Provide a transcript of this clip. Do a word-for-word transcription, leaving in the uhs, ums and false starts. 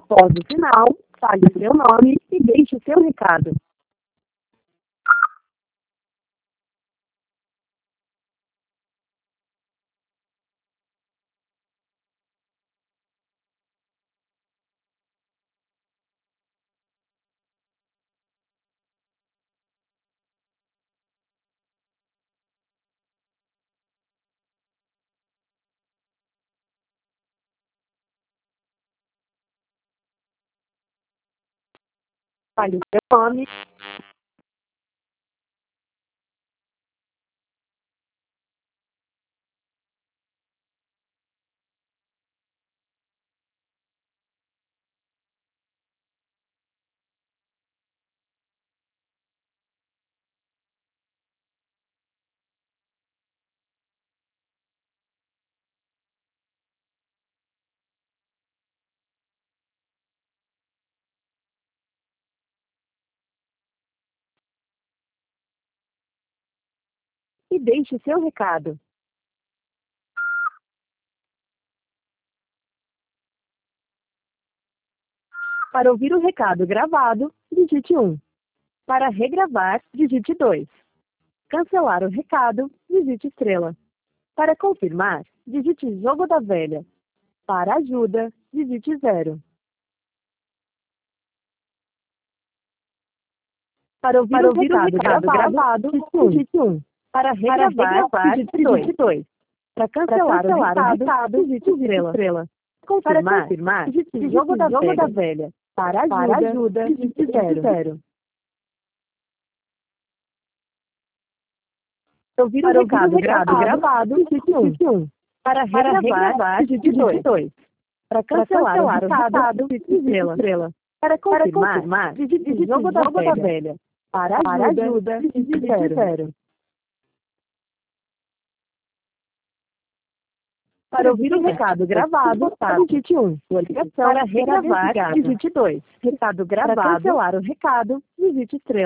Após o sinal, fale o seu nome e deixe o seu recado. Fale o seu nome. E deixe o seu recado. Para ouvir o recado gravado, digite um. Para regravar, digite dois. Cancelar o recado, digite estrela. Para confirmar, digite jogo da velha. Para ajuda, digite zero. Para ouvir, Para o, ouvir recado o recado gravado, digite um. Para regravar, Para regravar digite dois. Para cancelar, Para cancelar o recado, recado digite estrela. estrela. Confirmar, Para confirmar, digite, digite jogo, da, jogo velha. da velha. Para ajuda, Para ajuda digite zero. zero. Ouvir Para o recado, ouvir o recado gravado, digite um. Para regravar, Para regravar digite dois. Para cancelar, Para cancelar o recado, digite estrela. estrela. Para confirmar, Para confirmar digite, digite jogo, da, jogo velha. da velha. Para ajuda, Para ajuda digite zero. zero. Para ouvir o recado gravado, digite um. Para regravar, digite dois. Recado gravado. Para cancelar o recado, digite estrela.